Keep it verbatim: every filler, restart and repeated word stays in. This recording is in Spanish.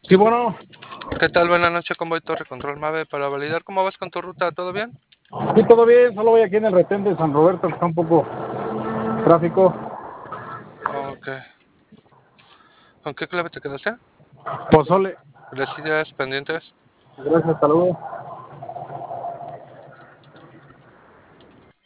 Sí, bueno, ¿Qué tal? Buenas noches, Convoy Torre Control Mave para validar cómo vas con tu ruta, ¿todo bien? sí, todo bien, solo voy aquí en el retén de San Roberto, que está un poco tráfico. Ok. ¿Con qué clave te quedaste? Pozole, Gracias, pendientes. gracias, hasta luego.